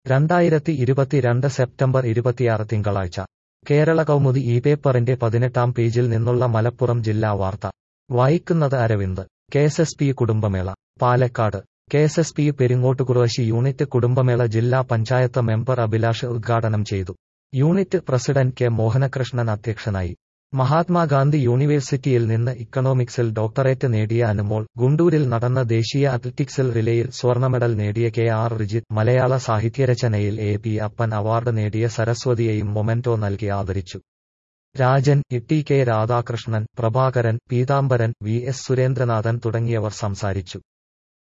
2022 September 26 തിങ്കളാഴ്ച കേരള കൗമുദി ഈ പേപ്പറിന്റെ 18-ാം പേജിൽ നിന്നുള്ള മലപ്പുറം ജില്ലാ വാർത്ത വായിക്കുന്നത് അരവിന്ദ്. കെഎസ്എസ്പി കുടുംബമേള പാലക്കാട്. കെഎസ്എസ്പി പെരിങ്ങോട്ടുകുറുശ്ശി യൂണിറ്റ് കുടുംബമേള ജില്ലാ പഞ്ചായത്ത് മെമ്പർ അഭിലാഷ് ഉദ്ഘാടനം ചെയ്തു. യൂണിറ്റ് പ്രസിഡന്റ് കെ മോഹനകൃഷ്ണൻ അധ്യക്ഷനായി. മഹാത്മാഗാന്ധി യൂണിവേഴ്സിറ്റിയിൽ നിന്ന് ഇക്കണോമിക്സിൽ ഡോക്ടറേറ്റ് നേടിയ അനുമോൾ, ഗുണ്ടൂരിൽ നടന്ന ദേശീയ അത്ലറ്റിക്സിൽ റിലേയിൽ സ്വർണമെഡൽ നേടിയ കെ ആർ റിജിത്ത്, മലയാള സാഹിത്യരചനയിൽ എ പി അപ്പൻ അവാർഡ് നേടിയ സരസ്വതിയെയും മൊമെന്റോ നൽകി ആദരിച്ചു. Rajan, T K Radhakrishnan, Prabhakaran, Peethambaran, V S Surendranathan തുടങ്ങിയവർ സംസാരിച്ചു.